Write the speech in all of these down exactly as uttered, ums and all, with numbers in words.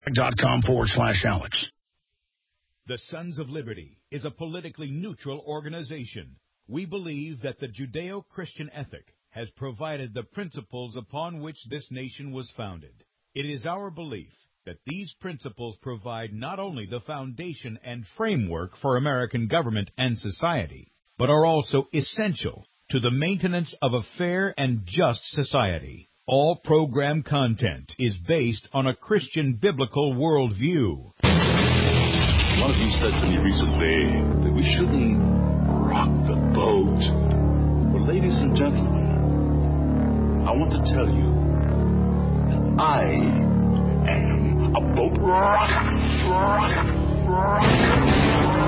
dot com forward slash Alex. The Sons of Liberty is a politically neutral organization. We believe that the Judeo-Christian ethic has provided the principles upon which this nation was founded. It is our belief that these principles provide not only the foundation and framework for American government and society, but are also essential to the maintenance of a fair and just society. All program content is based on a Christian biblical worldview. One of you said to me recently that we shouldn't rock the boat. Well, ladies and gentlemen, I want to tell you that I am a boat rocker. rocker, rocker.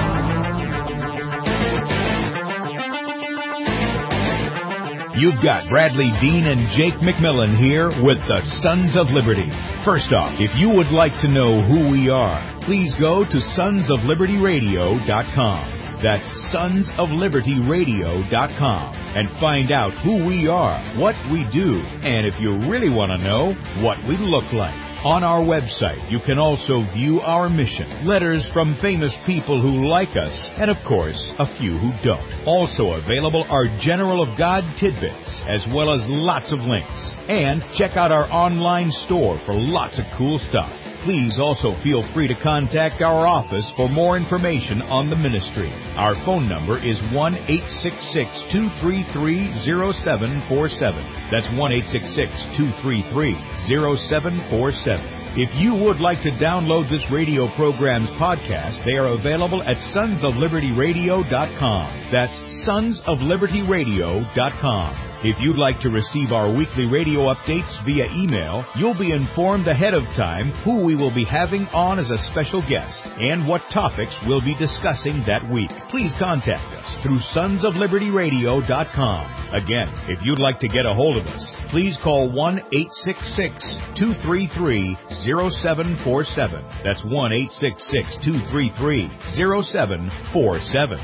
You've got Bradley Dean and Jake McMillan here with the Sons of Liberty. First off, if you would like to know who we are, please go to sons of liberty radio dot com. That's sons of liberty radio dot com and find out who we are, what we do, and if you really want to know, what we look like. On our website, you can also view our mission, letters from famous people who like us, and of course, a few who don't. Also available are General of God tidbits, as well as lots of links. And check out our online store for lots of cool stuff. Please also feel free to contact our office for more information on the ministry. Our phone number is one eight six six, two three three, zero seven four seven. That's one eight six six, two three three, zero seven four seven. If you would like to download this radio program's podcast, they are available at sons of liberty radio dot com. That's sons of liberty radio dot com. If you'd like to receive our weekly radio updates via email, you'll be informed ahead of time who we will be having on as a special guest and what topics we'll be discussing that week. Please contact us through sons of liberty radio dot com. Again, if you'd like to get a hold of us, please call one eight six six, two three three, zero seven four seven. That's one eight six six, two three three, zero seven four seven.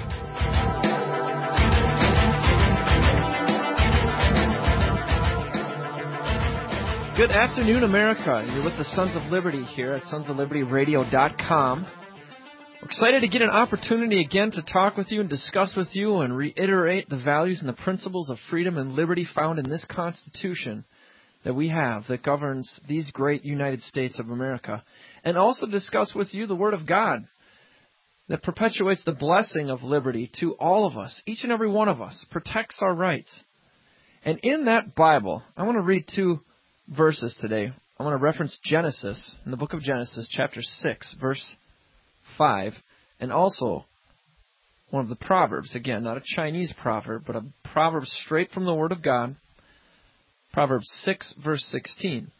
Good afternoon, America. You're with the Sons of Liberty here at sons of liberty radio dot com. We're excited to get an opportunity again to talk with you and discuss with you and reiterate the values and the principles of freedom and liberty found in this Constitution that we have that governs these great United States of America. And also discuss with you the Word of God that perpetuates the blessing of liberty to all of us, each and every one of us, protects our rights. And in that Bible, I want to read two verses today. I want to reference Genesis, in the book of Genesis, chapter six, verse five, and also one of the Proverbs, again, not a Chinese proverb, but a proverb straight from the Word of God, Proverbs six, verse sixteen.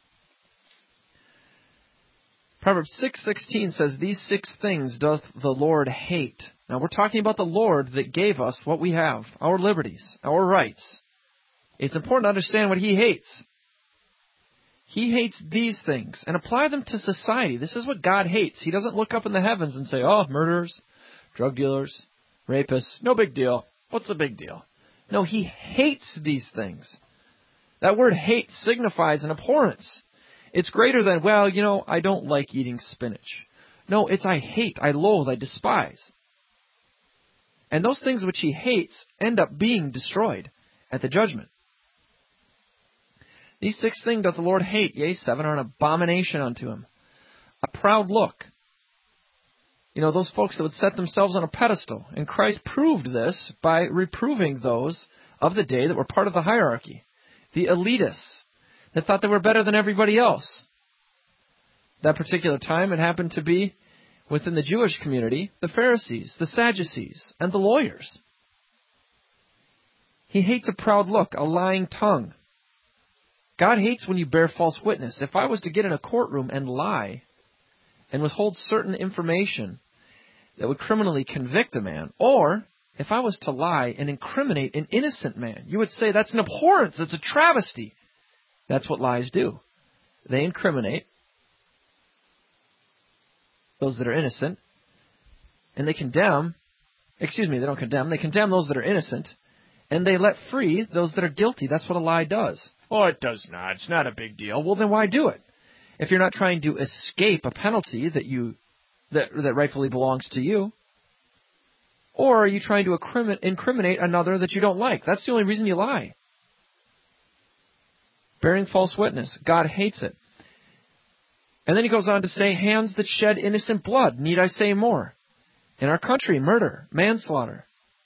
Proverbs six sixteen says, "These six things doth the Lord hate." Now we're talking about the Lord that gave us what we have, our liberties, our rights. It's important to understand what He hates. He hates these things, and apply them to society. This is what God hates. He doesn't look up in the heavens and say, oh, murderers, drug dealers, rapists, no big deal. What's the big deal? No, He hates these things. That word hate signifies an abhorrence. It's greater than, well, you know, I don't like eating spinach. No, it's I hate, I loathe, I despise. And those things which He hates end up being destroyed at the judgment. These six things doth the Lord hate, yea, seven are an abomination unto Him. A proud look. You know, those folks that would set themselves on a pedestal. And Christ proved this by reproving those of the day that were part of the hierarchy. The elitists that thought they were better than everybody else. That particular time it happened to be within the Jewish community, the Pharisees, the Sadducees, and the lawyers. He hates a proud look, a lying tongue. God hates when you bear false witness. If I was to get in a courtroom and lie and withhold certain information that would criminally convict a man, or if I was to lie and incriminate an innocent man, you would say that's an abhorrence, it's a travesty. That's what lies do. They incriminate those that are innocent, and they condemn, excuse me, they don't condemn, they condemn those that are innocent, and they let free those that are guilty. That's what a lie does. Oh, it does not. It's not a big deal. Well, then why do it? if you're not trying to escape a penalty that you that, that rightfully belongs to you? Or are you trying to incriminate another that you don't like? That's the only reason you lie. Bearing false witness. God hates it. And then he goes on to say, hands that shed innocent blood. Need I say more? In our country, murder, manslaughter,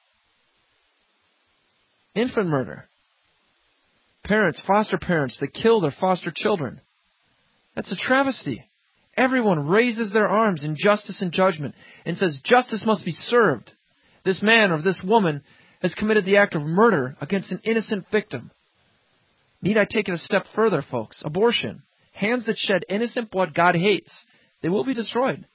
infant murder, parents, foster parents that kill their foster children. That's a travesty. Everyone raises their arms in justice and judgment and says justice must be served. This man or this woman has committed the act of murder against an innocent victim. Need I take it a step further, folks? Abortion. Hands that shed innocent blood God hates. They will be destroyed.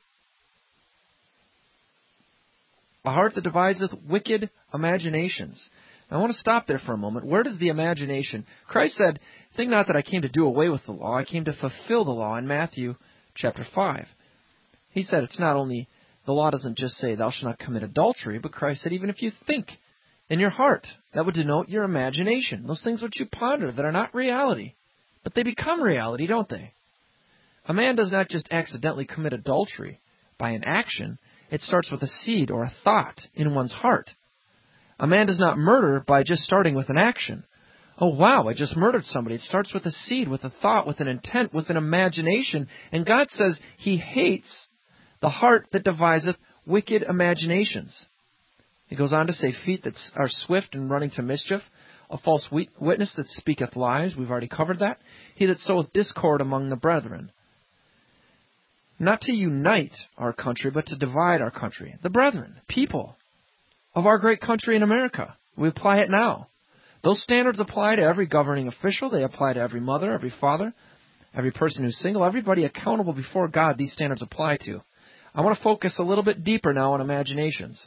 A heart that deviseth wicked imaginations. Now, I want to stop there for a moment. Where does the imagination... Christ said, think not that I came to do away with the law. I came to fulfill the law in Matthew chapter five. He said it's not only... The law doesn't just say thou shalt not commit adultery, but Christ said even if you think in your heart, that would denote your imagination. Those things which you ponder that are not reality. But they become reality, don't they? A man does not just accidentally commit adultery by an action. It starts with a seed or a thought in one's heart. A man does not murder by just starting with an action. Oh, wow, I just murdered somebody. It starts with a seed, with a thought, with an intent, with an imagination. And God says he hates the heart that deviseth wicked imaginations. He goes on to say feet that are swift and running to mischief, a false witness that speaketh lies. We've already covered that. He that soweth discord among the brethren. Not to unite our country, but to divide our country. The brethren, people of our great country in America. We apply it now. Those standards apply to every governing official. They apply to every mother, every father, every person who's single, everybody accountable before God. These standards apply to. I want to focus a little bit deeper now on imaginations.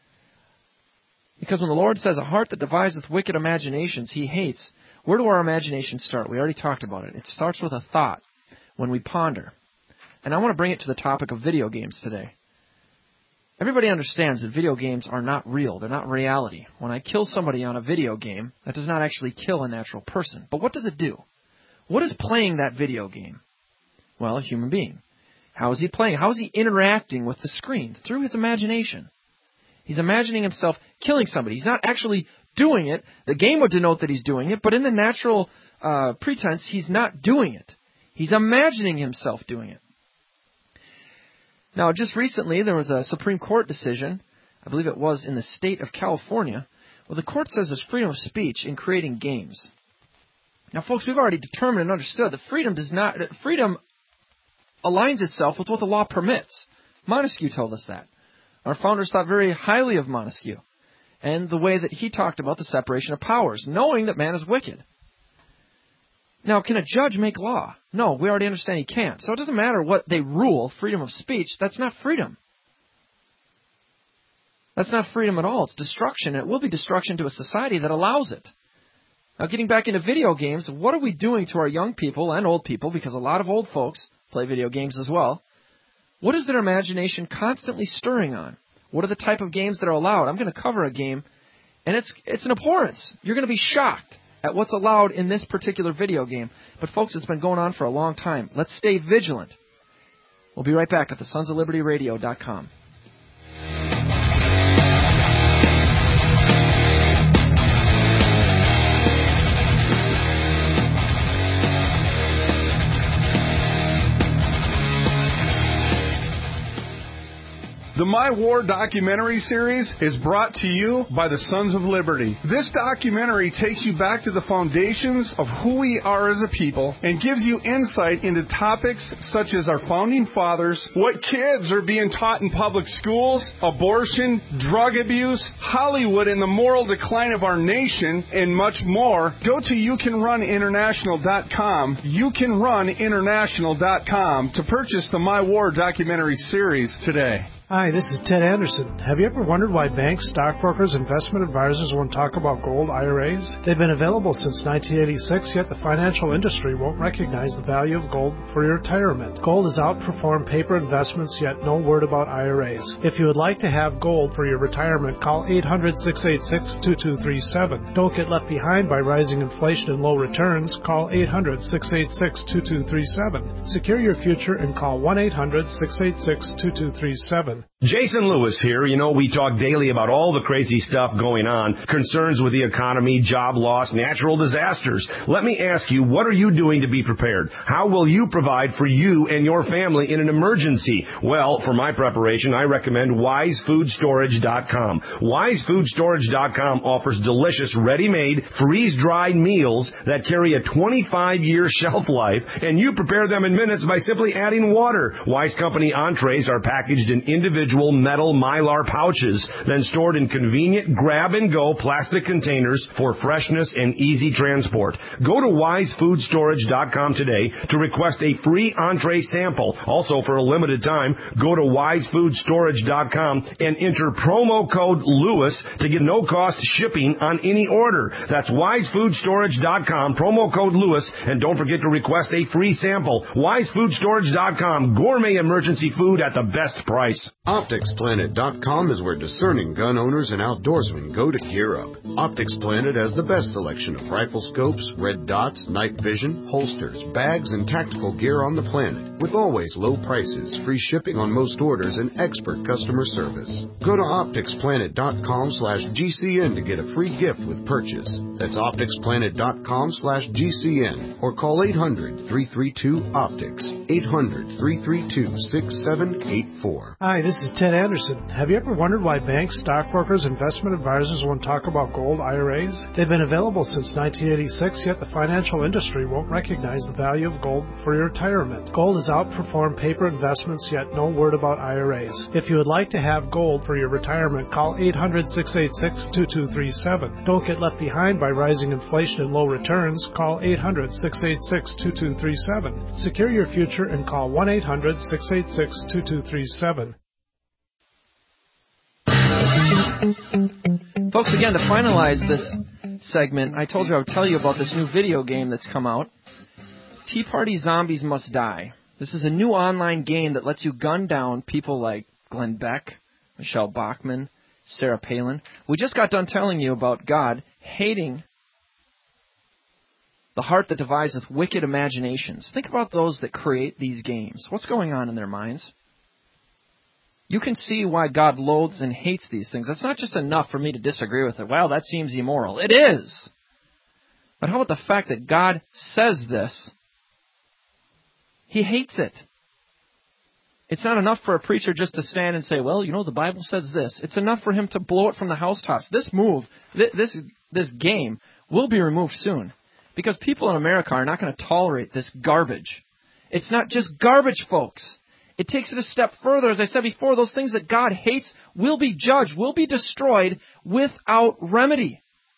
Because when the Lord says a heart that deviseth wicked imaginations, he hates, where do our imaginations start? We already talked about it. It starts with a thought when we ponder. And I want to bring it to the topic of video games today. Everybody understands that video games are not real. They're not reality. When I kill somebody on a video game, that does not actually kill a natural person. But what does it do? What is playing that video game? Well, a human being. How is he playing? How is he interacting with the screen? Through his imagination. He's imagining himself killing somebody. He's not actually doing it. The game would denote that he's doing it, but in the natural uh, pretense, he's not doing it. He's imagining himself doing it. Now, just recently, there was a Supreme Court decision, I believe it was in the state of California, where the court says there's freedom of speech in creating games. Now, folks, we've already determined and understood that freedom does not, that freedom aligns itself with what the law permits. Montesquieu told us that. Our founders thought very highly of Montesquieu and the way that he talked about the separation of powers, knowing that man is wicked. Now, can a judge make law? No, we already understand he can't. So it doesn't matter what they rule, freedom of speech, that's not freedom. That's not freedom at all. It's destruction. It will be destruction to a society that allows it. Now, getting back into video games, what are we doing to our young people and old people, because a lot of old folks play video games as well. What is their imagination constantly stirring on? What are the type of games that are allowed? I'm going to cover a game, and it's it's an abhorrence. You're going to be shocked at what's allowed in this particular video game. But, folks, it's been going on for a long time. Let's stay vigilant. We'll be right back at the sons of liberty radio dot com. The My War documentary series is brought to you by the Sons of Liberty. This documentary takes you back to the foundations of who we are as a people and gives you insight into topics such as our founding fathers, what kids are being taught in public schools, abortion, drug abuse, Hollywood and the moral decline of our nation, and much more. Go to you can run international dot com, you can run international dot com to purchase the My War documentary series today. Hi, this is Ted Anderson. Have you ever wondered why banks, stockbrokers, investment advisors won't talk about gold I R As? They've been available since nineteen eighty-six, yet the financial industry won't recognize the value of gold for your retirement. Gold has outperformed paper investments, yet no word about I R As. If you would like to have gold for your retirement, call eight hundred, six eight six, two two three seven. Don't get left behind by rising inflation and low returns. Call eight hundred, six eight six, two two three seven. Secure your future and call one eight hundred, six eight six, two two three seven. Jason Lewis here. You know, we talk daily about all the crazy stuff going on, concerns with the economy, job loss, natural disasters. Let me ask you, what are you doing to be prepared? How will you provide for you and your family in an emergency? Well, for my preparation, I recommend wise food storage dot com. wise food storage dot com offers delicious, ready-made, freeze-dried meals that carry a twenty-five year shelf life, and you prepare them in minutes by simply adding water. Wise Company entrees are packaged in individual metal Mylar pouches, then stored in convenient grab-and-go plastic containers for freshness and easy transport. Go to wise food storage dot com today to request a free entree sample. Also, for a limited time, go to wise food storage dot com and enter promo code Lewis to get no-cost shipping on any order. That's wise food storage dot com, promo code Lewis, and don't forget to request a free sample. wise food storage dot com, gourmet emergency food at the best price. Optics Planet dot com is where discerning gun owners and outdoorsmen go to gear up. Optics Planet has the best selection of rifle scopes, red dots, night vision, holsters, bags, and tactical gear on the planet, with always low prices, free shipping on most orders, and expert customer service. Go to optics planet dot com slash G C N to get a free gift with purchase. That's optics planet dot com slash G C N or call eight hundred, three three two, optics, eight hundred, three three two, six seven eight four. Hi, this is Ted Anderson. Have you ever wondered why banks, stockbrokers, investment advisors won't talk about gold I R As? They've been available since nineteen eighty-six, yet the financial industry won't recognize the value of gold for your retirement. Gold has outperformed paper investments, yet no word about I R As. If you would like to have gold for your retirement, call eight hundred, six eight six, two two three seven. Don't get left behind by rising inflation and low returns. Call eight hundred, six eight six, two two three seven. Secure your future and call one eight hundred, six eight six, two two three seven. Folks, again, to finalize this segment, I told you I would tell you about this new video game that's come out. Tea Party Zombies Must Die. This is a new online game that lets you gun down people like Glenn Beck, Michelle Bachmann, Sarah Palin. We just got done telling you about God hating the heart that deviseth wicked imaginations. Think about those that create these games. What's going on in their minds? You can see why God loathes and hates these things. That's not just enough for me to disagree with it. Well, that seems immoral. It is. But how about the fact that God says this? He hates it. It's not enough for a preacher just to stand and say, well, you know, the Bible says this. It's enough for him to blow it from the housetops. This move, this, this game will be removed soon. Because people in America are not going to tolerate this garbage. It's not just garbage, folks. It takes it a step further. As I said before, those things that God hates will be judged, will be destroyed without remedy.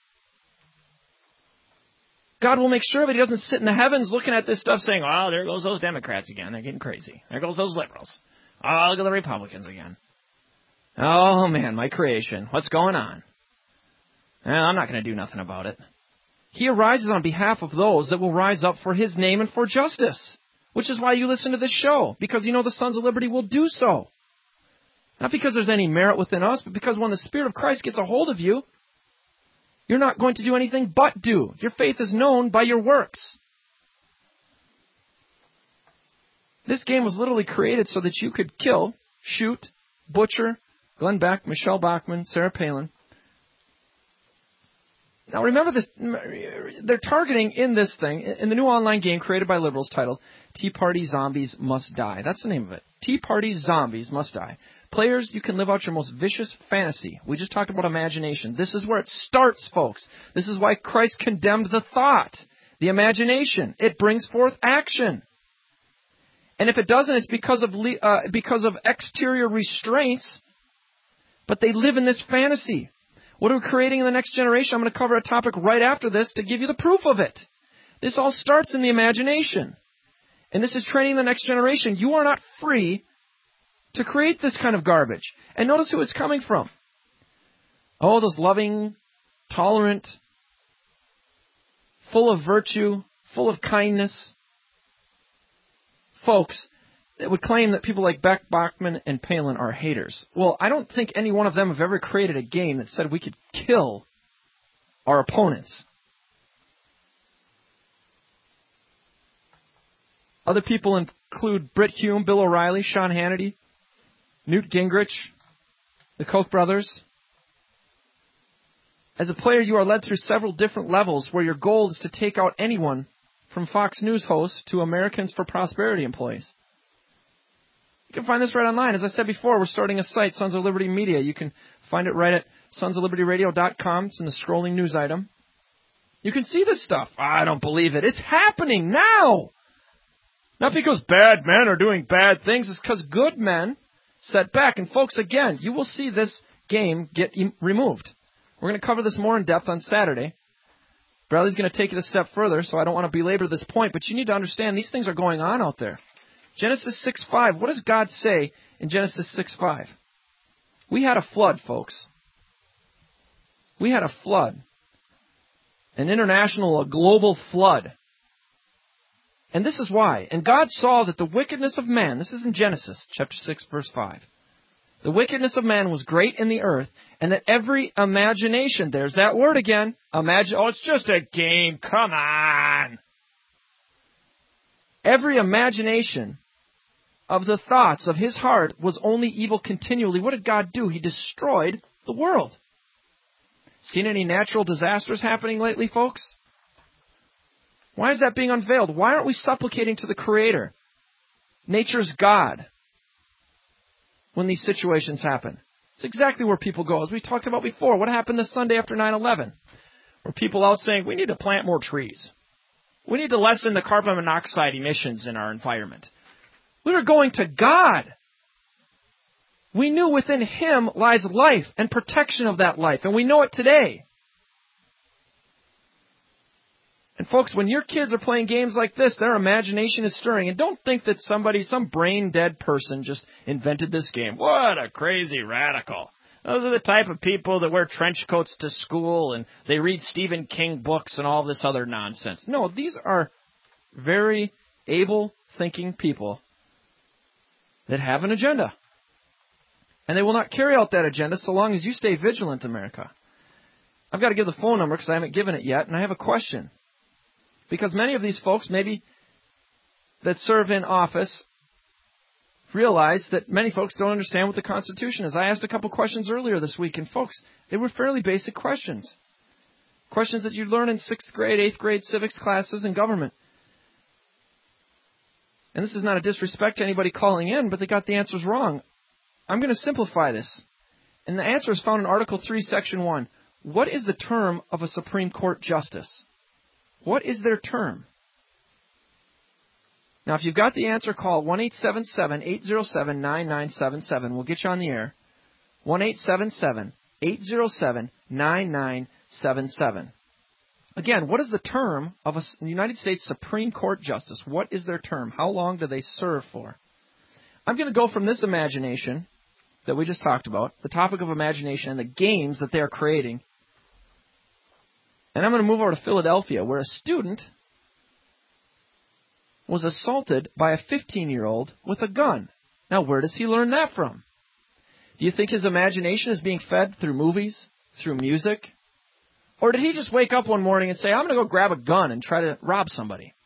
God will make sure that he doesn't sit in the heavens looking at this stuff saying, oh, there goes those Democrats again. They're getting crazy. There goes those liberals. Oh, look at the Republicans again. Oh, man, my creation. What's going on? Well, I'm not going to do nothing about it. He arises on behalf of those that will rise up for his name and for justice. Which is why you listen to this show, because you know the Sons of Liberty will do so. Not because there's any merit within us, but because when the Spirit of Christ gets a hold of you, you're not going to do anything but do. Your faith is known by your works. This game was literally created so that you could kill, shoot, butcher Glenn Beck, Michelle Bachmann, Sarah Palin. Now remember this, they're targeting in this thing, in the new online game created by liberals titled Tea Party Zombies Must Die. That's the name of it. Tea Party Zombies Must Die. Players, you can live out your most vicious fantasy. We just talked about imagination. This is where it starts, folks. This is why Christ condemned the thought, the imagination. It brings forth action. And if it doesn't, it's because of uh, because of exterior restraints, but they live in this fantasy. What are we creating in the next generation? I'm going to cover a topic right after this to give you the proof of it. This all starts in the imagination. And this is training the next generation. You are not free to create this kind of garbage. And notice who it's coming from. Oh, those loving, tolerant, full of virtue, full of kindness folks that would claim that people like Beck, Bachman, and Palin are haters. Well, I don't think any one of them have ever created a game that said we could kill our opponents. Other people include Britt Hume, Bill O'Reilly, Sean Hannity, Newt Gingrich, the Koch brothers. As a player, you are led through several different levels where your goal is to take out anyone from Fox News hosts to Americans for Prosperity employees. You can find this right online. As I said before, we're starting a site, Sons of Liberty Media. You can find it right at sons of liberty radio dot com. It's in the scrolling news item. You can see this stuff. I don't believe it. It's happening now. Not because bad men are doing bad things. It's because good men set back. And folks, again, you will see this game get removed. We're going to cover this more in depth on Saturday. Bradley's going to take it a step further, so I don't want to belabor this point, but you need to understand these things are going on out there. Genesis six five, what does God say in Genesis six five? We had a flood, folks. We had a flood. An international, a global flood. And this is why. And God saw that the wickedness of man, this is in Genesis chapter six, verse five. The wickedness of man was great in the earth, and that every imagination, there's that word again, imagine, oh, it's just a game, come on. Every imagination of the thoughts of his heart was only evil continually. What did God do? He destroyed the world. Seen any natural disasters happening lately, folks? Why is that being unveiled? Why aren't we supplicating to the Creator, nature's God, when these situations happen? It's exactly where people go. As we talked about before, what happened this Sunday after nine eleven? Were people out saying, we need to plant more trees. We need to lessen the carbon monoxide emissions in our environment. We were going to God. We knew within Him lies life and protection of that life, and we know it today. And folks, when your kids are playing games like this, their imagination is stirring. And don't think that somebody, some brain-dead person just invented this game. What a crazy radical. Those are the type of people that wear trench coats to school and they read Stephen King books and all this other nonsense. No, these are very able thinking people that have an agenda. And they will not carry out that agenda so long as you stay vigilant, America. I've got to give the phone number because I haven't given it yet, and I have a question. Because many of these folks, maybe, that serve in office, realize that many folks don't understand what the Constitution is. I asked a couple questions earlier this week, and folks, they were fairly basic questions. Questions that you learn in sixth grade, eighth grade civics classes in government. And this is not a disrespect to anybody calling in, but they got the answers wrong. I'm going to simplify this. And the answer is found in Article three, Section one. What is the term of a Supreme Court justice? What is their term? Now, if you've got the answer, call one eight seven seven, eight zero seven, nine nine seven seven. We'll get you on the air. one eight seven seven, eight zero seven, nine nine seven seven. Again, what is the term of a United States Supreme Court justice? What is their term? How long do they serve for? I'm going to go from this imagination that we just talked about, the topic of imagination and the games that they are creating, and I'm going to move over to Philadelphia, where a student was assaulted by a fifteen-year-old with a gun. Now, where does he learn that from? Do you think his imagination is being fed through movies, through music? Or did he just wake up one morning and say, I'm going to go grab a gun and try to rob somebody?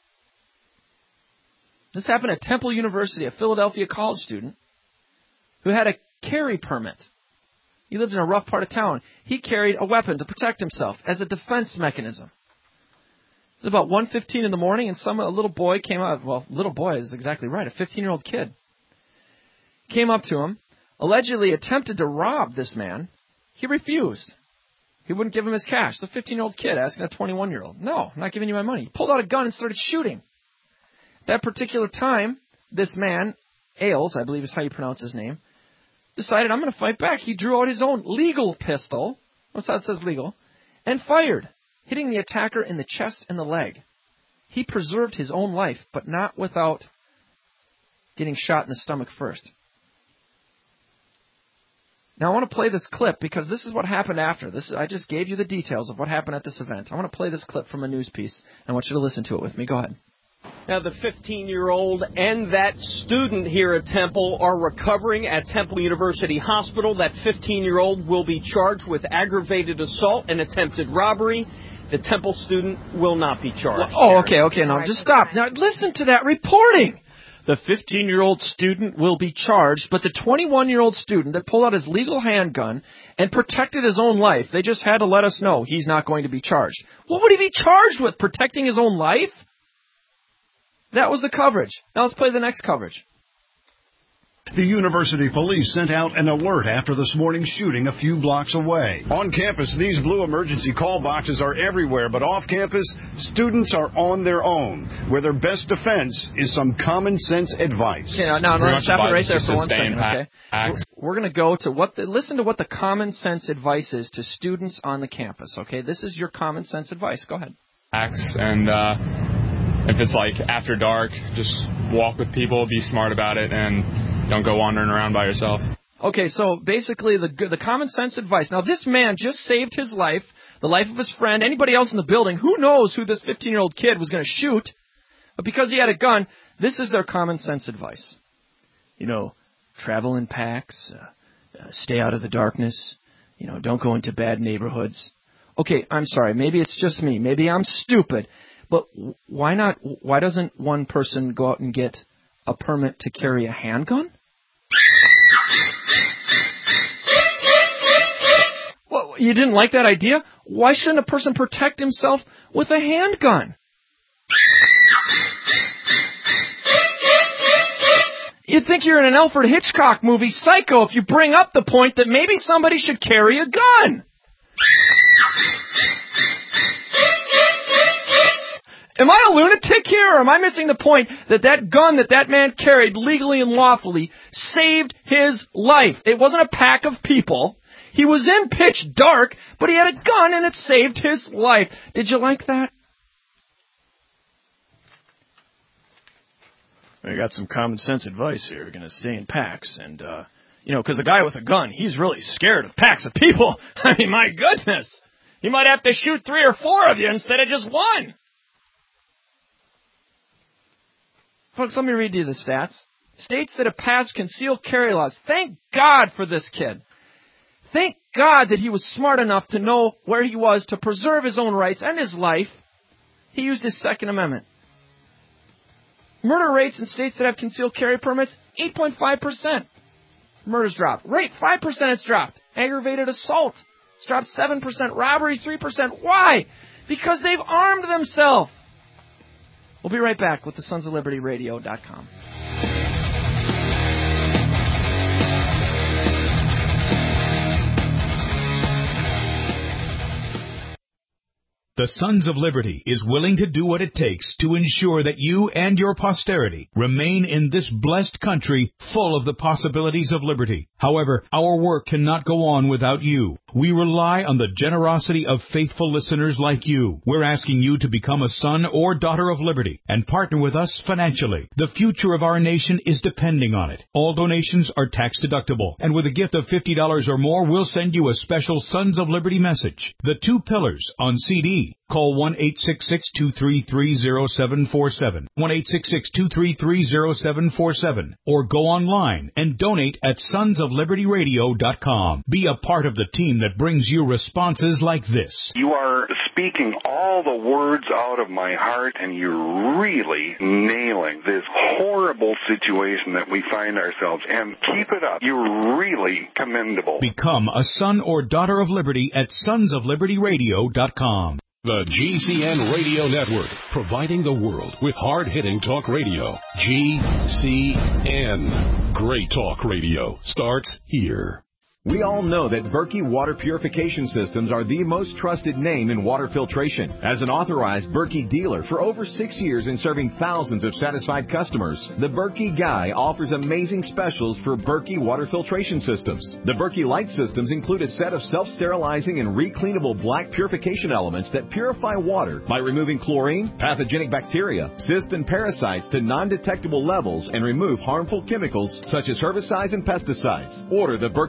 This happened at Temple University, a Philadelphia college student who had a carry permit. He lived in a rough part of town. He carried a weapon to protect himself as a defense mechanism. It was about one fifteen in the morning, and some a little boy came up. Well, little boy is exactly right. A fifteen-year-old kid came up to him, allegedly attempted to rob this man. He refused. He wouldn't give him his cash. The fifteen-year-old kid asking a twenty-one-year-old, no, I'm not giving you my money. He pulled out a gun and started shooting. That particular time, this man, Ailes, I believe is how you pronounce his name, decided, I'm going to fight back. He drew out his own legal pistol, what's that says legal, and fired, hitting the attacker in the chest and the leg. He preserved his own life, but not without getting shot in the stomach first. Now, I want to play this clip because this is what happened after. This I just gave you the details of what happened at this event. I want to play this clip from a news piece, and I want you to listen to it with me. Go ahead. Now, the fifteen-year-old and that student here at Temple are recovering at Temple University Hospital. That fifteen-year-old will be charged with aggravated assault and attempted robbery. The Temple student will not be charged. Oh, okay, okay. Now, just stop. Now, listen to that reporting. The fifteen-year-old student will be charged, but the twenty-one-year-old student that pulled out his legal handgun and protected his own life, they just had to let us know he's not going to be charged. What would he be charged with, protecting his own life? That was the coverage. Now let's play the next coverage. The university police sent out an alert after this morning's shooting a few blocks away. On campus, these blue emergency call boxes are everywhere, but off campus, students are on their own, where their best defense is some common sense advice. Okay, now, now let's stop it right there for one second, okay? We're, we're going to go to what the, listen to what the common sense advice is to students on the campus, okay? This is your common sense advice. Go ahead. Acts and, uh, if it's like after dark, just walk with people, be smart about it, and don't go wandering around by yourself. Okay, so basically the the common sense advice. Now, this man just saved his life, the life of his friend, anybody else in the building. Who knows who this fifteen-year-old kid was going to shoot? But because he had a gun, this is their common sense advice. You know, travel in packs, uh, uh, stay out of the darkness, you know, don't go into bad neighborhoods. Okay, I'm sorry, maybe it's just me. Maybe I'm stupid. But why not? Why doesn't one person go out and get a permit to carry a handgun? Well, you didn't like that idea? Why shouldn't a person protect himself with a handgun? You'd think you're in an Alfred Hitchcock movie, Psycho, if you bring up the point that maybe somebody should carry a gun. Am I a lunatic here, or am I missing the point that that gun that that man carried legally and lawfully saved his life? It wasn't a pack of people. He was in pitch dark, but he had a gun and it saved his life. Did you like that? I got some common sense advice here. We're going to stay in packs. And, uh, you know, because a guy with a gun, he's really scared of packs of people. I mean, my goodness. He might have to shoot three or four of you instead of just one. Folks, let me read you the stats. States that have passed concealed carry laws. Thank God for this kid. Thank God that he was smart enough to know where he was to preserve his own rights and his life. He used his Second Amendment. Murder rates in states that have concealed carry permits, eight point five percent. Murders dropped. Rape, five percent it's dropped. Aggravated assault, it's dropped seven percent. Robbery, three percent. Why? Because they've armed themselves. We'll be right back with the Sons of Liberty Radio dot com. The Sons of Liberty is willing to do what it takes to ensure that you and your posterity remain in this blessed country full of the possibilities of liberty. However, our work cannot go on without you. We rely on the generosity of faithful listeners like you. We're asking you to become a son or daughter of liberty and partner with us financially. The future of our nation is depending on it. All donations are tax deductible, and with a gift of fifty dollars or more, we'll send you a special Sons of Liberty message. The Two Pillars on C D. Call one eight six six, two three three, zero seven four seven, one eight six six, two three three, zero seven four seven, or go online and donate at Sons of Liberty Radio dot com. Be a part of the team that brings you responses like this. You are speaking all the words out of my heart, and you're really nailing this horrible situation that we find ourselves in. Keep it up. You're really commendable. Become a son or daughter of liberty at Sons of Liberty Radio dot com. The G C N Radio Network, providing the world with hard-hitting talk radio. G C N. Great talk radio starts here. We all know that Berkey Water Purification Systems are the most trusted name in water filtration. As an authorized Berkey dealer for over six years and serving thousands of satisfied customers, the Berkey Guy offers amazing specials for Berkey Water Filtration Systems. The Berkey Light Systems include a set of self-sterilizing and recleanable black purification elements that purify water by removing chlorine, pathogenic bacteria, cysts, and parasites to non-detectable levels and remove harmful chemicals such as herbicides and pesticides. Order the Berkey Light Systems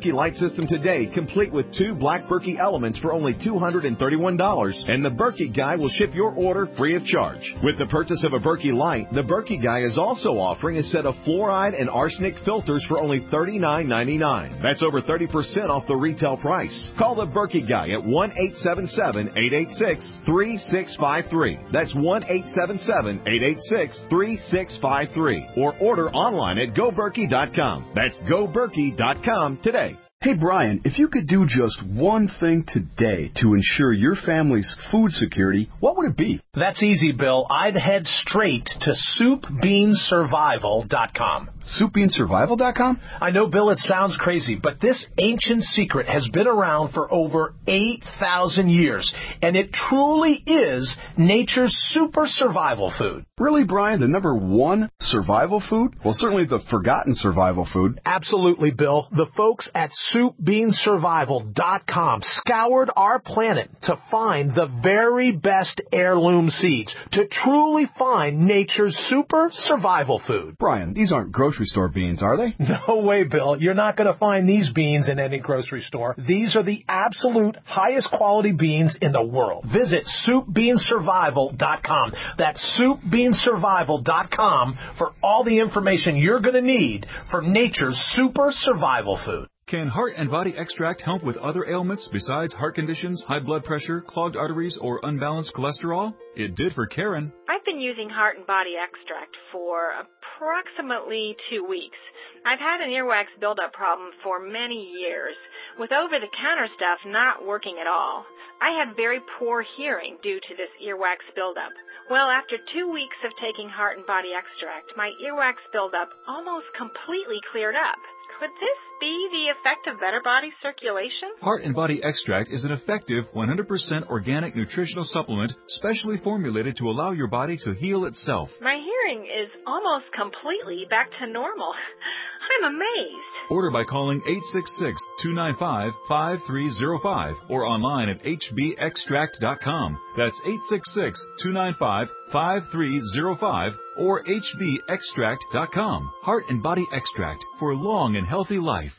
system today, complete with two Black Berkey elements for only two hundred thirty-one dollars, and the Berkey Guy will ship your order free of charge. With the purchase of a Berkey Light, the Berkey Guy is also offering a set of fluoride and arsenic filters for only thirty-nine ninety-nine. That's over thirty percent off the retail price. Call the Berkey Guy at one eight seven seven, eight eight six, three six five three. That's one eight seven seven, eight eight six, three six five three. Or order online at go berkey dot com. That's go berkey dot com today. Hey, Brian, if you could do just one thing today to ensure your family's food security, what would it be? That's easy, Bill. I'd head straight to soup bean survival dot com. soup bean survival dot com? I know, Bill, it sounds crazy, but this ancient secret has been around for over eight thousand years, and it truly is nature's super survival food. Really, Brian? The number one survival food? Well, certainly the forgotten survival food. Absolutely, Bill. The folks at soup bean survival dot com scoured our planet to find the very best heirloom seeds, to truly find nature's super survival food. Brian, these aren't grocery store beans, are they? No way, Bill. You're not going to find these beans in any grocery store. These are the absolute highest quality beans in the world. Visit soup bean survival dot com. That's soup bean survival dot com for all the information you're going to need for nature's super survival food. Can Heart and Body Extract help with other ailments besides heart conditions, high blood pressure, clogged arteries, or unbalanced cholesterol? It did for Karen. I've been using Heart and Body Extract for approximately two weeks. I've had an earwax buildup problem for many years, with over-the-counter stuff not working at all. I had very poor hearing due to this earwax buildup. Well, after two weeks of taking Heart and Body Extract, my earwax buildup almost completely cleared up. Could this be the effect of better body circulation? Heart and Body Extract is an effective one hundred percent organic nutritional supplement specially formulated to allow your body to heal itself. My hearing is almost completely back to normal. I'm amazed. Order by calling eight six six, two nine five, five three zero five or online at h b extract dot com. That's eight six six, two nine five, five three zero five or h b extract dot com. Heart and Body Extract for long and healthy life.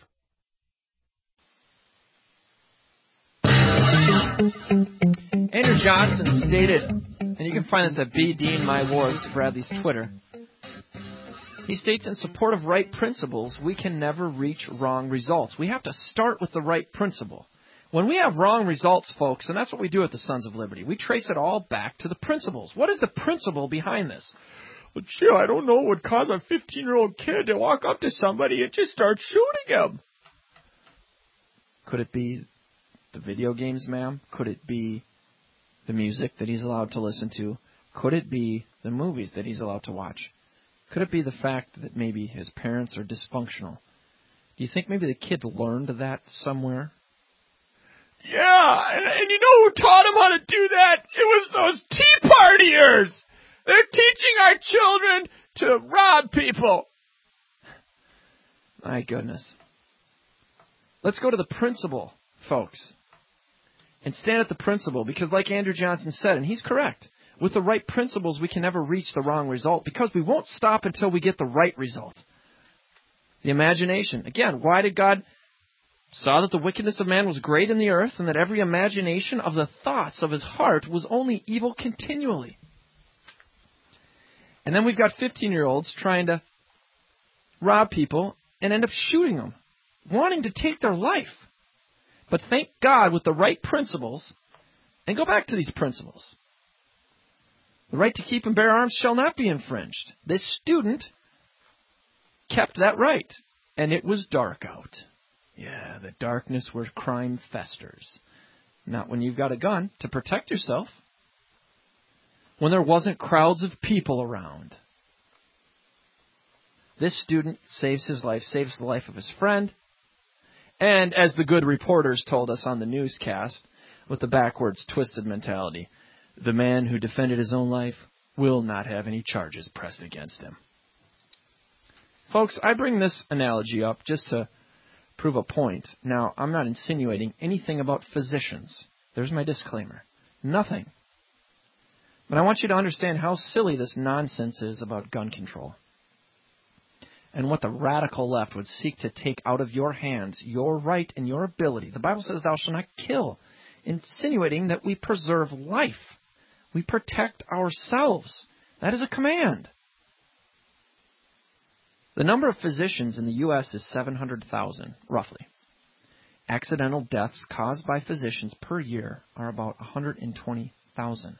Andrew Johnson stated, and you can find this at B. Dean My War, this is Bradley's Twitter. He states, in support of right principles, we can never reach wrong results. We have to start with the right principle. When we have wrong results, folks, and that's what we do at the Sons of Liberty, we trace it all back to the principles. What is the principle behind this? Well, gee, I don't know what would cause a fifteen-year-old kid to walk up to somebody and just start shooting him. Could it be the video games, ma'am? Could it be the music that he's allowed to listen to? Could it be the movies that he's allowed to watch? Could it be the fact that maybe his parents are dysfunctional? Do you think maybe the kid learned that somewhere? Yeah, and, and you know who taught him how to do that? It was those Tea Partiers! They're teaching our children to rob people. My goodness. Let's go to the principle, folks, and stand at the principle, because like Andrew Johnson said, and he's correct, with the right principles, we can never reach the wrong result, because we won't stop until we get the right result. The imagination. Again, why did God saw that the wickedness of man was great in the earth, and that every imagination of the thoughts of his heart was only evil continually? And then we've got fifteen-year-olds trying to rob people and end up shooting them, wanting to take their life. But thank God, with the right principles, and go back to these principles. The right to keep and bear arms shall not be infringed. This student kept that right, and it was dark out. Yeah, the darkness where crime festers. Not when you've got a gun to protect yourself. When there wasn't crowds of people around. This student saves his life, saves the life of his friend, and as the good reporters told us on the newscast, with the backwards twisted mentality, the man who defended his own life will not have any charges pressed against him. Folks, I bring this analogy up just to prove a point. Now, I'm not insinuating anything about physicians. There's my disclaimer. Nothing. But I want you to understand how silly this nonsense is about gun control. and what the radical left would seek to take out of your hands, your right and your ability. The Bible says, thou shalt not kill, insinuating that we preserve life. We protect ourselves. That is a command. The number of physicians in the U S is seven hundred thousand, roughly. Accidental deaths caused by physicians per year are about one hundred twenty thousand.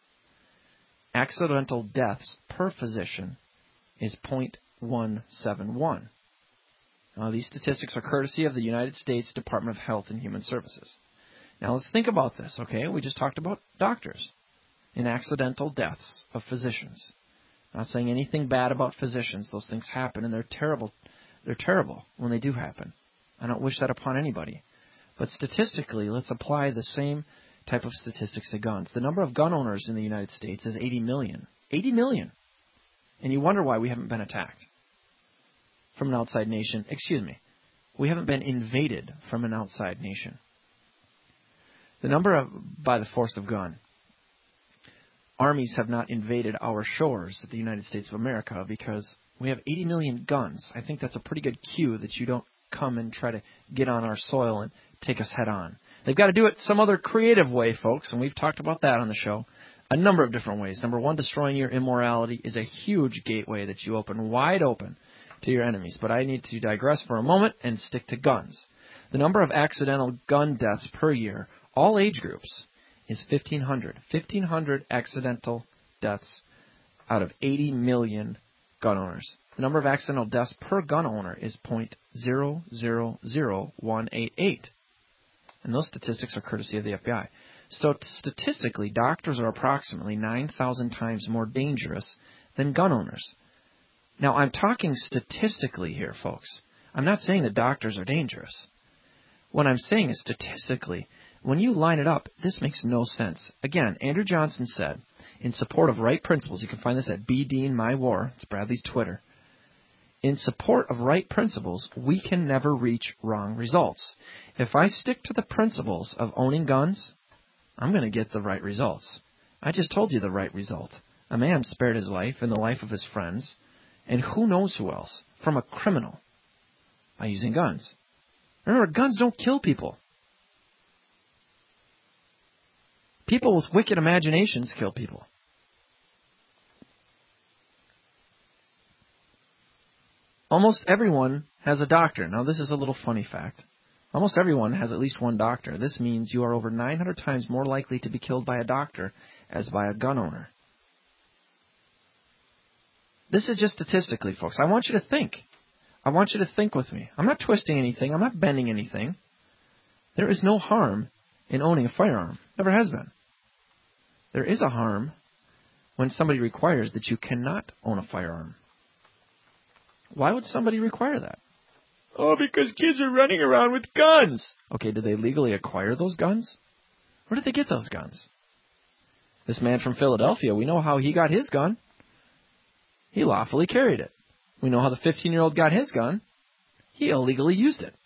Accidental deaths per physician is zero point one seven one. Now, these statistics are courtesy of the United States Department of Health and Human Services. Now, let's think about this, okay? We just talked about doctors and accidental deaths of physicians. I'm not saying anything bad about physicians. Those things happen, and they're terrible. They're terrible when they do happen. I don't wish that upon anybody. But statistically, let's apply the same type of statistics to guns. The number of gun owners in the United States is eighty million. eighty million. And you wonder why we haven't been attacked from an outside nation. Excuse me. We haven't been invaded from an outside nation. The number of, by the force of gun. Armies have not invaded our shores of the United States of America because we have eighty million guns. I think that's a pretty good cue that you don't come and try to get on our soil and take us head on. They've got to do it some other creative way, folks, and we've talked about that on the show. A number of different ways. Number one, destroying your immorality is a huge gateway that you open wide open to your enemies. But I need to digress for a moment and stick to guns. The number of accidental gun deaths per year, all age groups, is fifteen hundred. fifteen hundred accidental deaths out of eighty million gun owners. The number of accidental deaths per gun owner is zero point zero zero zero one eight eight. And those statistics are courtesy of the F B I. So statistically, doctors are approximately nine thousand times more dangerous than gun owners. Now, I'm talking statistically here, folks. I'm not saying that doctors are dangerous. What I'm saying is statistically, when you line it up, this makes no sense. Again, Andrew Johnson said, in support of right principles, you can find this at B. Dean My War, it's Bradley's Twitter. In support of right principles, we can never reach wrong results. If I stick to the principles of owning guns, I'm going to get the right results. I just told you the right result. A man spared his life and the life of his friends, and who knows who else, from a criminal, by using guns. Remember, guns don't kill people. People with wicked imaginations kill people. Almost everyone has a doctor. Now, this is a little funny fact. Almost everyone has at least one doctor. This means you are over nine hundred times more likely to be killed by a doctor as by a gun owner. This is just statistically, folks. I want you to think. I want you to think with me. I'm not twisting anything. I'm not bending anything. There is no harm in owning a firearm. Never has been. There is a harm when somebody requires that you cannot own a firearm. Why would somebody require that? Oh, because kids are running around with guns. Okay, did they legally acquire those guns? Where did they get those guns? This man from Philadelphia, we know how he got his gun. He lawfully carried it. We know how the fifteen-year-old got his gun. He illegally used it.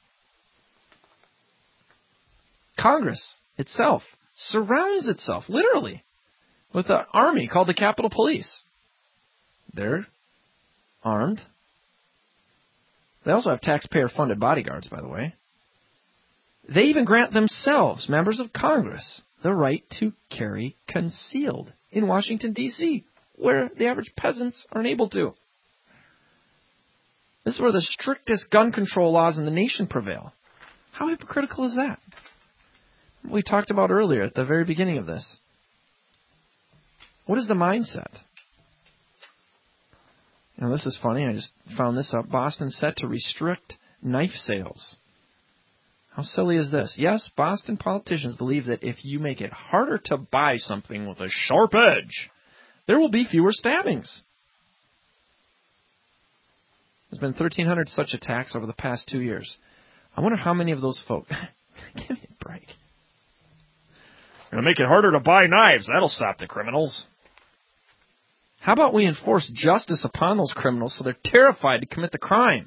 Congress itself surrounds itself, literally, with an army called the Capitol Police. They're armed. They also have taxpayer-funded bodyguards, by the way. They even grant themselves, members of Congress, the right to carry concealed in Washington, D C, where the average peasants aren't able to. This is where the strictest gun control laws in the nation prevail. How hypocritical is that? We talked about earlier at the very beginning of this. What is the mindset? Now, this is funny. I just found this up. Boston set to restrict knife sales. How silly is this? Yes, Boston politicians believe that if you make it harder to buy something with a sharp edge, there will be fewer stabbings. There's been thirteen hundred such attacks over the past two years. I wonder how many of those folks... Give me a break. Going to make it harder to buy knives. That'll stop the criminals. How about we enforce justice upon those criminals so they're terrified to commit the crime?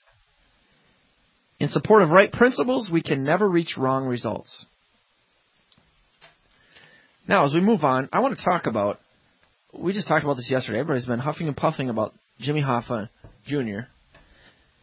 In support of right principles, we can never reach wrong results. Now, as we move on, I want to talk about, we just talked about this yesterday. Everybody's been huffing and puffing about Jimmy Hoffa Junior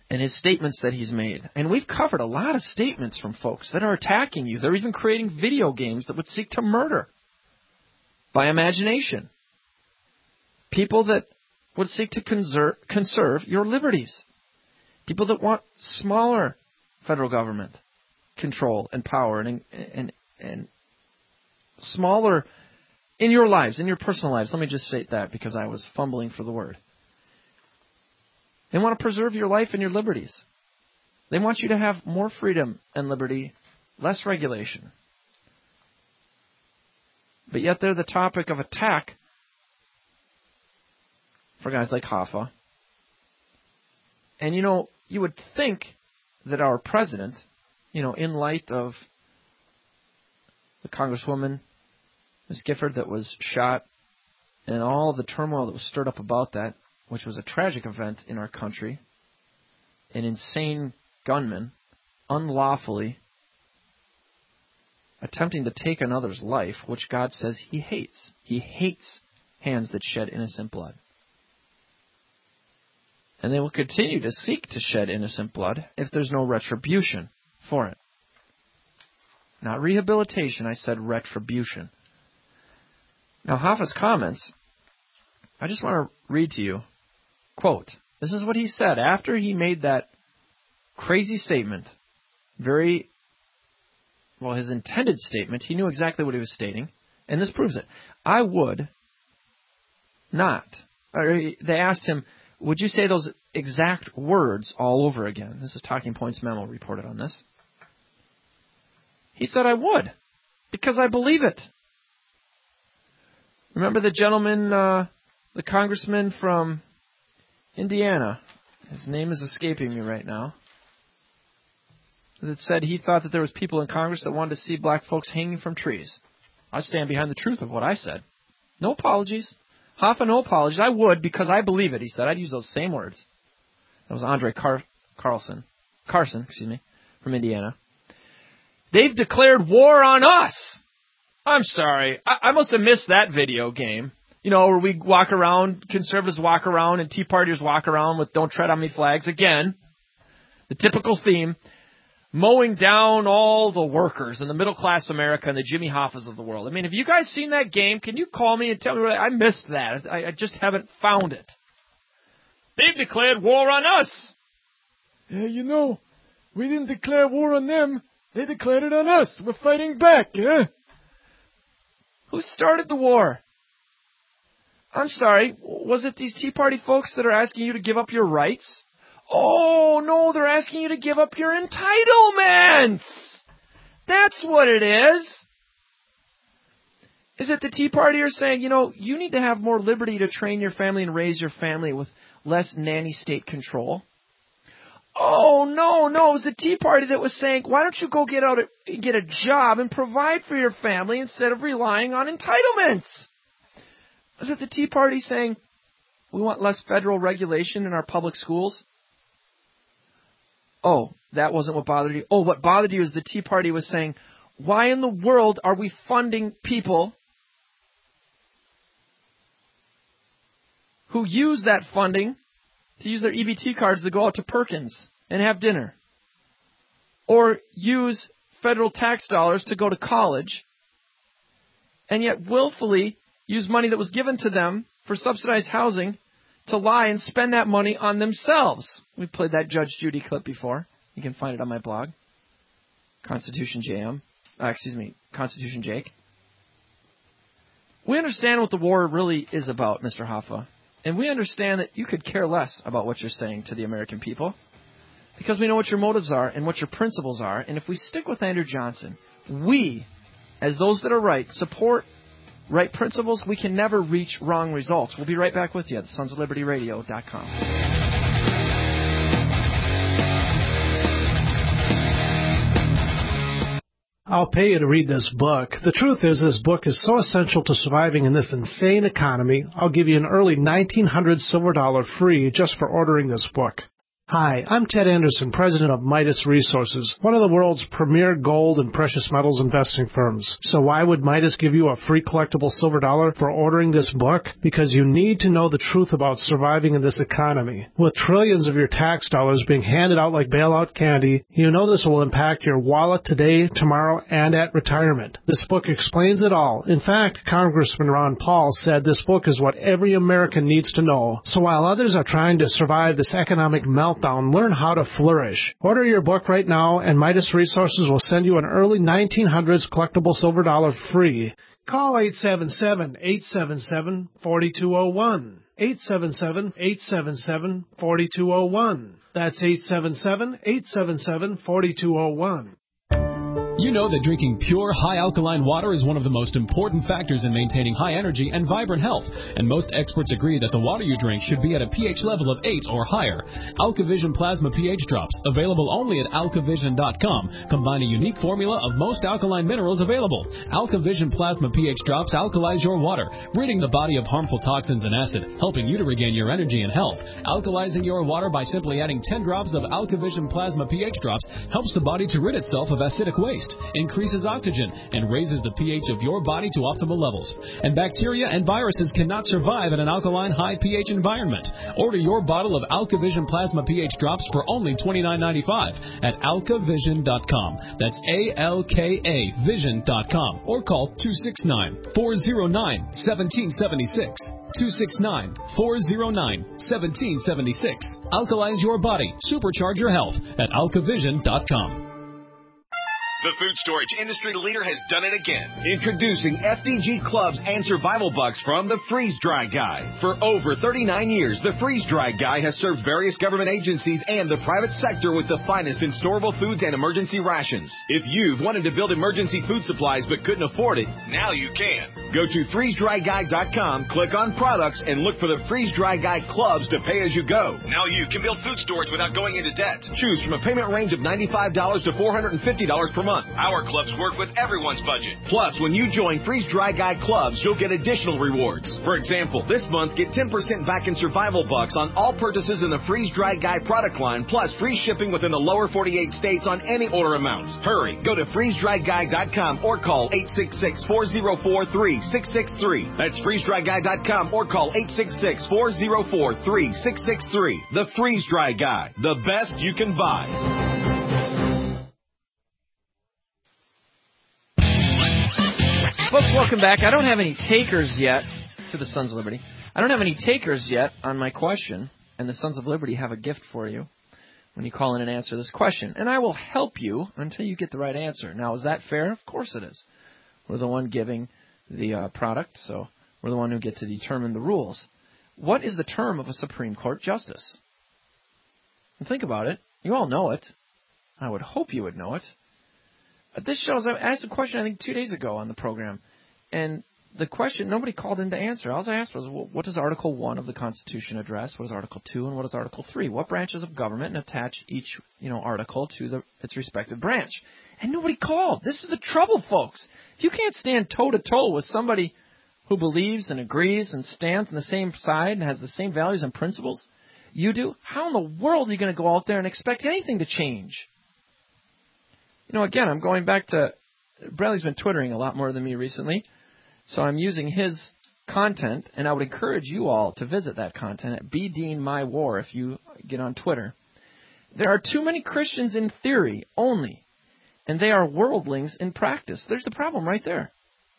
and his statements that he's made. And we've covered a lot of statements from folks that are attacking you. They're even creating video games that would seek to murder by imagination. People that would seek to conserve, conserve your liberties. People that want smaller federal government control and power and, and, and smaller in your lives, in your personal lives. Let me just state that because I was fumbling for the word. They want to preserve your life and your liberties. They want you to have more freedom and liberty, less regulation. But yet they're the topic of attack for guys like Hoffa. And, you know, you would think that our president, you know, in light of the Congresswoman, Miz Gifford, that was shot, and all the turmoil that was stirred up about that, which was a tragic event in our country, an insane gunman, unlawfully attempting to take another's life, which God says he hates. He hates hands that shed innocent blood. And they will continue to seek to shed innocent blood if there's no retribution for it. Not rehabilitation, I said retribution. Now, Hoffa's comments, I just want to read to you, quote, this is what he said after he made that crazy statement. Very, well, his intended statement, he knew exactly what he was stating, and this proves it. I would not, or they asked him, would you say those exact words all over again? This is Talking Points Memo reported on this. He said, I would, because I believe it. Remember the gentleman, uh, the congressman from Indiana, his name is escaping me right now, that said he thought that there was people in Congress that wanted to see black folks hanging from trees. I stand behind the truth of what I said. No apologies. Hoffa, no apologies. I would because I believe it, he said. I'd use those same words. That was Andre Car- Carlson, Carson, excuse me, from Indiana. They've declared war on us. I'm sorry. I, I must have missed that video game. You know, where we walk around, conservatives walk around, and Tea Partiers walk around with don't tread on me flags. Again, the typical theme, mowing down all the workers in the middle-class America and the Jimmy Hoffas of the world. I mean, have you guys seen that game? Can you call me and tell me? I missed that. I, I just haven't found it. They've declared war on us. Yeah, you know, we didn't declare war on them. They declared it on us. We're fighting back, yeah? Who started the war? I'm sorry, was it these Tea Party folks that are asking you to give up your rights? Oh, no, they're asking you to give up your entitlements. That's what it is. Is it the Tea Party are saying, you know, you need to have more liberty to train your family and raise your family with less nanny state control? Oh, no, no, it was the Tea Party that was saying, why don't you go get out and get a job and provide for your family instead of relying on entitlements? Is it the Tea Party saying, we want less federal regulation in our public schools? Oh, that wasn't what bothered you. Oh, what bothered you is the Tea Party was saying, why in the world are we funding people who use that funding to use their E B T cards to go out to Perkins and have dinner? Or use federal tax dollars to go to college, and yet willfully use money that was given to them for subsidized housing to lie and spend that money on themselves. We played that Judge Judy clip before. You can find it on my blog, Constitution J M. Uh, excuse me, Constitution Jake. We understand what the war really is about, Mister Hoffa. And we understand that you could care less about what you're saying to the American people because we know what your motives are and what your principles are. And if we stick with Andrew Johnson, we, as those that are right, support right principles, we can never reach wrong results. We'll be right back with you at sons of liberty radio dot com. I'll pay you to read this book. The truth is, this book is so essential to surviving in this insane economy, I'll give you an early nineteen hundreds silver dollar free just for ordering this book. Hi, I'm Ted Anderson, president of Midas Resources, one of the world's premier gold and precious metals investing firms. So why would Midas give you a free collectible silver dollar for ordering this book? Because you need to know the truth about surviving in this economy. With trillions of your tax dollars being handed out like bailout candy, you know this will impact your wallet today, tomorrow, and at retirement. This book explains it all. In fact, Congressman Ron Paul said this book is what every American needs to know. So while others are trying to survive this economic meltdown, learn how to flourish. Order your book right now, and Midas Resources will send you an early nineteen hundreds collectible silver dollar free. Call eight seven seven, eight seven seven, four two zero one. eight seven seven, eight seven seven, four two zero one. That's eight seven seven, eight seven seven, four two zero one. You know that drinking pure, high-alkaline water is one of the most important factors in maintaining high energy and vibrant health, and most experts agree that the water you drink should be at a pH level of eight or higher. AlkaVision Plasma pH Drops, available only at alkavision dot com, combine a unique formula of most alkaline minerals available. AlkaVision Plasma pH Drops alkalize your water, ridding the body of harmful toxins and acid, helping you to regain your energy and health. Alkalizing your water by simply adding ten drops of AlkaVision Plasma pH Drops helps the body to rid itself of acidic waste, increases oxygen, and raises the pH of your body to optimal levels. And bacteria and viruses cannot survive in an alkaline high pH environment. Order your bottle of AlkaVision Plasma pH Drops for only twenty-nine ninety-five at alkavision dot com. That's A L K A vision dot com. Or call two six nine, four zero nine, one seven seven six. two six nine, four zero nine, one seven seven six. Alkalize your body. Supercharge your health at alkavision dot com. The food storage industry leader has done it again. Introducing F D G Clubs and Survival Bucks from the Freeze Dry Guy. For over thirty-nine years, the Freeze Dry Guy has served various government agencies and the private sector with the finest in storable foods and emergency rations. If you've wanted to build emergency food supplies but couldn't afford it, now you can. Go to freeze dry guy dot com, click on products, and look for the Freeze Dry Guy Clubs to pay as you go. Now you can build food storage without going into debt. Choose from a payment range of ninety-five dollars to four hundred fifty dollars per month. Our clubs work with everyone's budget. Plus, when you join Freeze Dry Guy Clubs, you'll get additional rewards. For example, this month, get ten percent back in Survival Bucks on all purchases in the Freeze Dry Guy product line, plus free shipping within the lower forty-eight states on any order amount. Hurry, go to freeze dry guy dot com or call eight six six, four zero four, three six six three. That's freeze dry guy dot com or call eight six six, four zero four, three six six three. The Freeze Dry Guy, the best you can buy. Folks, welcome back. I don't have any takers yet to the Sons of Liberty. I don't have any takers yet on my question, and the Sons of Liberty have a gift for you when you call in and answer this question. And I will help you until you get the right answer. Now, is that fair? Of course it is. We're the one giving the uh, product, so we're the one who get to determine the rules. What is the term of a Supreme Court justice? And think about it. You all know it. I would hope you would know it. This shows, I asked a question, I think, two days ago on the program, and the question, nobody called in to answer. All I asked was, well, what does Article one of the Constitution address? What is Article two, and what is Article three? What branches of government, and attach each, you know, article to the, its respective branch? And nobody called. This is the trouble, folks. If you can't stand toe-to-toe with somebody who believes and agrees and stands on the same side and has the same values and principles you do, how in the world are you going to go out there and expect anything to change? You know, again, I'm going back to, Bradley's been Twittering a lot more than me recently, so I'm using his content, and I would encourage you all to visit that content at B Dean My War if you get on Twitter. There are too many Christians in theory only, and they are worldlings in practice. There's the problem right there.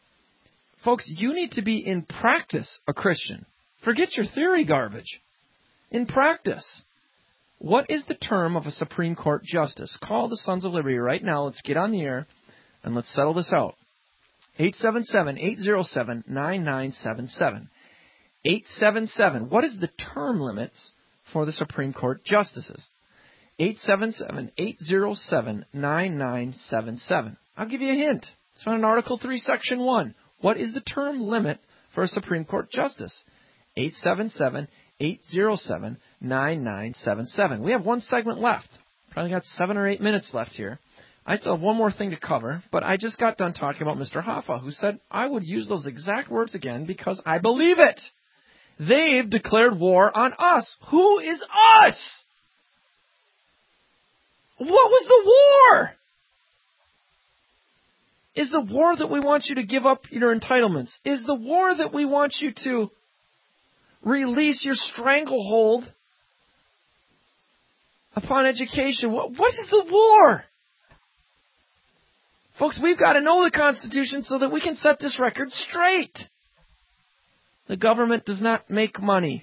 Folks, you need to be in practice a Christian. Forget your theory garbage. In practice. What is the term of a Supreme Court justice? Call the Sons of Liberty right now. Let's get on the air, and let's settle this out. eight seven seven, eight zero seven, nine nine seven seven. eight seven seven. What is the term limits for the Supreme Court justices? eight seven seven, eight zero seven, nine nine seven seven. I'll give you a hint. It's found in Article three, Section one. What is the term limit for a Supreme Court justice? eight seven seven, eight zero seven, nine nine seven seven. We have one segment left. Probably got seven or eight minutes left here. I still have one more thing to cover, but I just got done talking about Mister Hoffa, who said I would use those exact words again because I believe it. They've declared war on us. Who is us? What was the war? Is the war that we want you to give up your entitlements? Is the war that we want you to release your stranglehold upon education? What, what is the war? Folks, we've got to know the Constitution so that we can set this record straight. The government does not make money.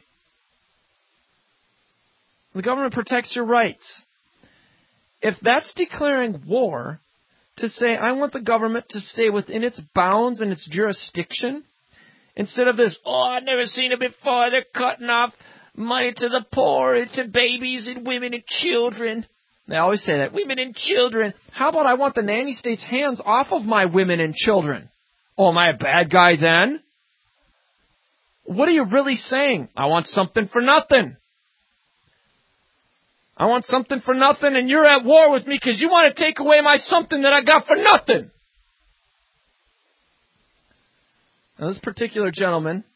The government protects your rights. If that's declaring war, to say, I want the government to stay within its bounds and its jurisdiction, instead of this, oh, I've never seen it before, they're cutting off money to the poor, and to babies and women and children. They always say that, women and children. How about I want the nanny state's hands off of my women and children? Oh, am I a bad guy then? What are you really saying? I want something for nothing. I want something for nothing, and you're at war with me because you want to take away my something that I got for nothing. Now, this particular gentleman,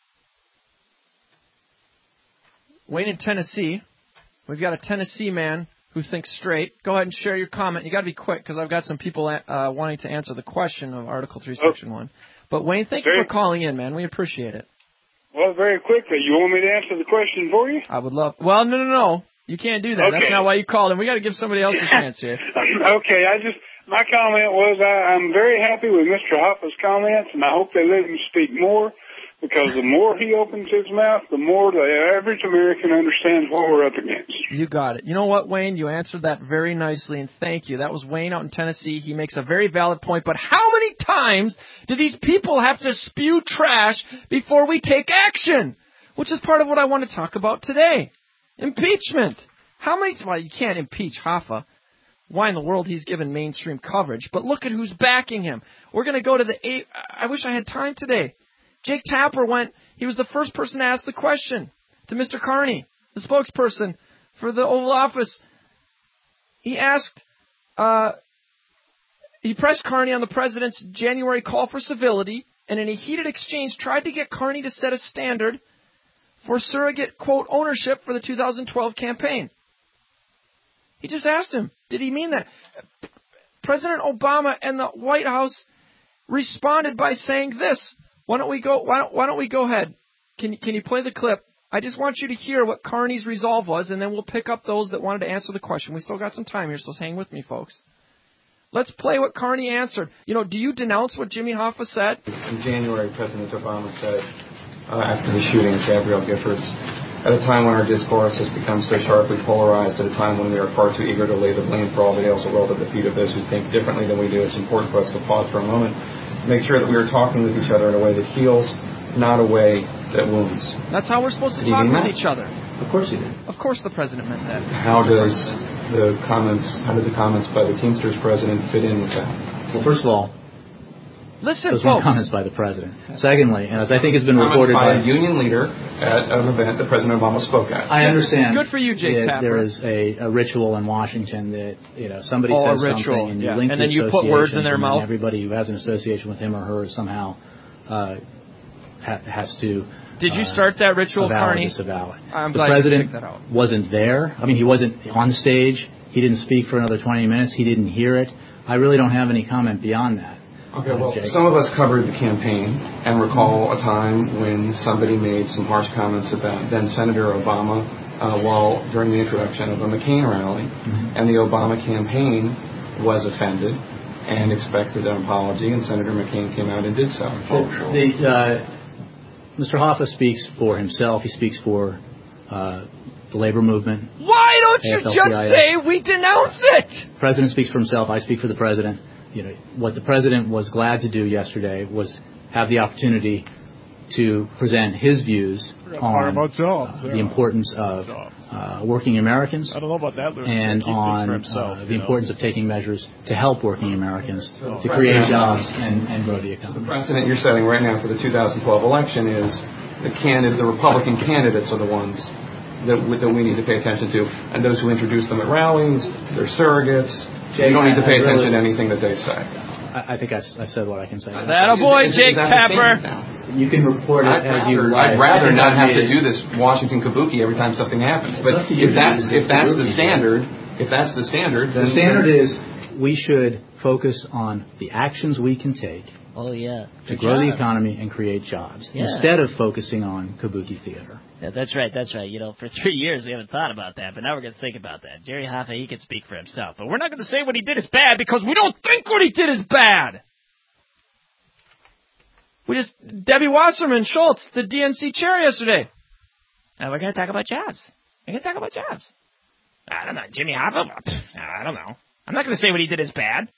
Wayne in Tennessee, we've got a Tennessee man who thinks straight. Go ahead and share your comment. You got to be quick because I've got some people uh, wanting to answer the question of Article three, Section one. But Wayne, thank very, you for calling in, man. We appreciate it. Well, very quickly, you want me to answer the question for you? I would love. Well, no, no, no. You can't do that. Okay. That's not why you called him. We got to give somebody else a chance here. Okay, I just, my comment was I, I'm very happy with Mister Hoffa's comments, and I hope they let him speak more, because the more he opens his mouth, the more the average American understands what we're up against. You got it. You know what, Wayne? You answered that very nicely, and thank you. That was Wayne out in Tennessee. He makes a very valid point, but how many times do these people have to spew trash before we take action? Which is part of what I want to talk about today. Impeachment. How many... Well, you can't impeach Hoffa. Why in the world he's given mainstream coverage? But look at who's backing him. We're going to go to the... Eight, I wish I had time today. Jake Tapper went... He was the first person to ask the question to Mister Carney, the spokesperson for the Oval Office. He asked... Uh, he pressed Carney on the president's January call for civility, and in a heated exchange tried to get Carney to set a standard for surrogate, quote, ownership for the two thousand twelve campaign. He just asked him, did he mean that? President Obama and the White House responded by saying this. Why don't we go, why don't, why don't we go ahead? Can, can you play the clip? I just want you to hear what Carney's resolve was, and then we'll pick up those that wanted to answer the question. We still got some time here, so hang with me, folks. Let's play what Carney answered. You know, do you denounce what Jimmy Hoffa said? In January, President Obama said, Uh, after the shooting of Gabrielle Giffords, at a time when our discourse has become so sharply polarized, at a time when we are far too eager to lay the blame for all the ills that rolled at the feet of those who think differently than we do, it's important for us to pause for a moment, make sure that we are talking with each other in a way that heals, not a way that wounds. That's how we're supposed to talk with each other. Of course he did. Of course the president meant that. How does the comments, how did the comments by the Teamsters president fit in with that? Well, first of all, Listen, those weren't comments by the president. Secondly, and as I think has been reported by, by a union leader at an event that President Obama spoke at. I understand. Good for you, Jake Tapper. There is a, a ritual in Washington that, you know, somebody oh, says a ritual. something and you yeah. link and the then you put words in their mouth. Everybody who has an association with him or her somehow uh, ha- has to. Did you uh, start that ritual, Carney? Disavow it. I'm the glad president you picked that out. wasn't there. I mean, he wasn't on stage. He didn't speak for another twenty minutes. He didn't hear it. I really don't have any comment beyond that. Okay, well, some of us covered the campaign and recall a time when somebody made some harsh comments about then Senator Obama uh, while during the introduction of a McCain rally, mm-hmm. and the Obama campaign was offended and expected an apology, and Senator McCain came out and did so. Oh, sure. The, uh, Mister Hoffa speaks for himself. He speaks for uh, the labor movement. Why don't you just say we denounce it? The president speaks for himself. I speak for the president. You know, what the president was glad to do yesterday was have the opportunity to present his views on jobs, uh, the importance of uh, working Americans I don't know about that, and he on himself, uh, the know. importance of taking measures to help working Americans so to create jobs and, and grow the economy. The precedent you're setting right now for the two thousand twelve election is the candidate, the Republican candidates are the ones that we, that we need to pay attention to, and those who introduce them at rallies, they're surrogates. You don't need to pay attention to anything that they say. I, I think I've, I've said what I can say. That a boy, Jake Tapper. You can report it I'd as rather, you. I'd rather not have to do this Washington kabuki every time something happens. But if that's if that's the standard, if that's the standard, then the standard is we should focus on the actions we can take. Oh, yeah. To For grow jobs. the economy and create jobs, Yeah. instead of focusing on kabuki theater. Yeah, that's right, that's right. You know, for three years we haven't thought about that, but now we're going to think about that. Jerry Hoffa, he can speak for himself. But we're not going to say what he did is bad because we don't think what he did is bad. We just, Debbie Wasserman Schultz, the D N C chair yesterday. And we're going to talk about jobs. We're going to talk about jobs. I don't know. Jimmy Hoffa? I don't know. I'm not going to say what he did is bad.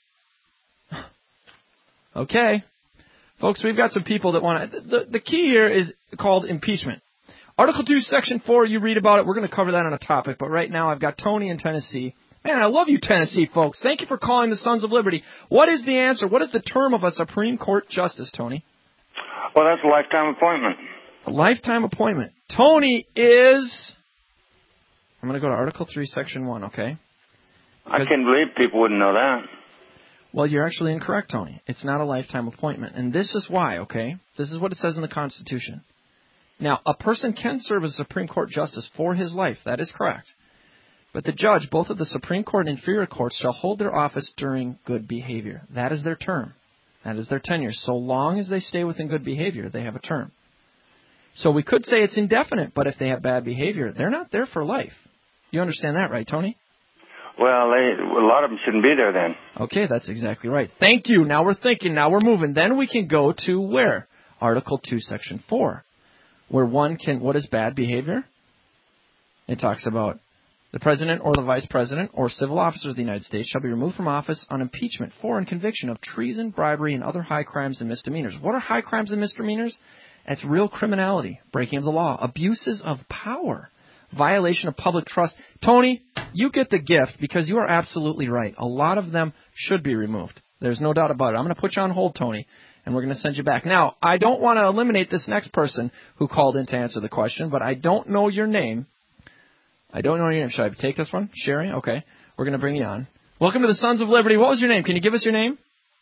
Okay. Folks, we've got some people that want to... The, the key here is called impeachment. Article two, Section four, you read about it. We're going to cover that on a topic. But right now, I've got Tony in Tennessee. Man, I love you, Tennessee, folks. Thank you for calling the Sons of Liberty. What is the answer? What is the term of a Supreme Court justice, Tony? Well, that's a lifetime appointment. A lifetime appointment. Tony is... I'm going to go to Article three, Section one, okay? Because, I can't believe people wouldn't know that. Well, you're actually incorrect, Tony. It's not a lifetime appointment. And this is why, okay? This is what it says in the Constitution. Now, a person can serve as a Supreme Court justice for his life. That is correct. But the judge, both of the Supreme Court and inferior courts, shall hold their office during good behavior. That is their term. That is their tenure. So long as they stay within good behavior, they have a term. So we could say it's indefinite, but if they have bad behavior, they're not there for life. You understand that, right, Tony? Well, they, a lot of them shouldn't be there then. Okay, that's exactly right. Thank you. Now we're thinking. Now we're moving. Then we can go to where? Article two, Section four, where one can, what is bad behavior? It talks about the president or the vice president or civil officers of the United States shall be removed from office on impeachment for and conviction of treason, bribery, and other high crimes and misdemeanors. What are high crimes and misdemeanors? That's real criminality, breaking of the law, abuses of power, violation of public trust. Tony, you get the gift because you are absolutely right. A lot of them should be removed. There's no doubt about it. I'm going to put you on hold, Tony, and we're going to send you back. Now, I don't want to eliminate this next person who called in to answer the question, but I don't know your name. I don't know your name. Should I take this one? Sherry? Okay. We're going to bring you on. Welcome to the Sons of Liberty. What was your name? Can you give us your name?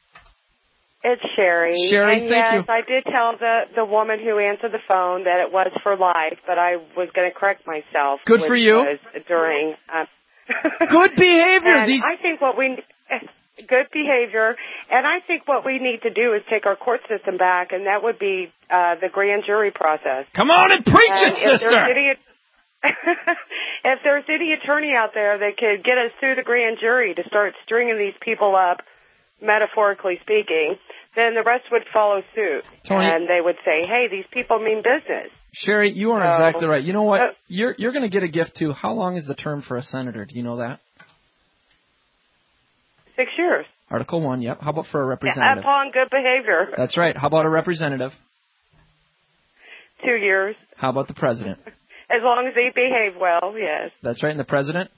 It's Sherry. Sherry, and thank yes, you. I did tell the, the woman who answered the phone that it was for life, but I was going to correct myself. Good for you. Was during uh, good behavior. And These... I think what we good behavior, and I think what we need to do is take our court system back, and that would be uh, the grand jury process. Come on and preach and it, if sister. There's any, if there's any attorney out there that could get us through the grand jury to start stringing these people up, metaphorically speaking, then the rest would follow suit. Tony, and they would say, hey, these people mean business. Sherry, you are so, exactly right. You know what? Uh, you're you're going to get a gift, too. How long is the term for a senator? Do you know that? Six years. Article one, yep. How about for a Yeah, representative? upon good behavior. That's right. How about a representative? Two years. How about the president? As long as they behave well, yes. That's right. And the president?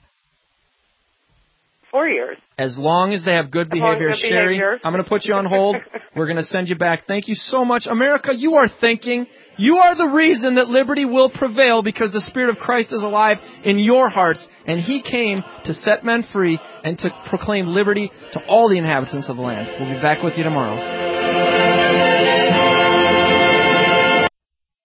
Four years. As long as they have good As long as behavior. good Sherry, behavior. I'm going to put you on hold. We're going to send you back. Thank you so much. America, you are thinking. You are the reason that liberty will prevail because the Spirit of Christ is alive in your hearts. And He came to set men free and to proclaim liberty to all the inhabitants of the land. We'll be back with you tomorrow.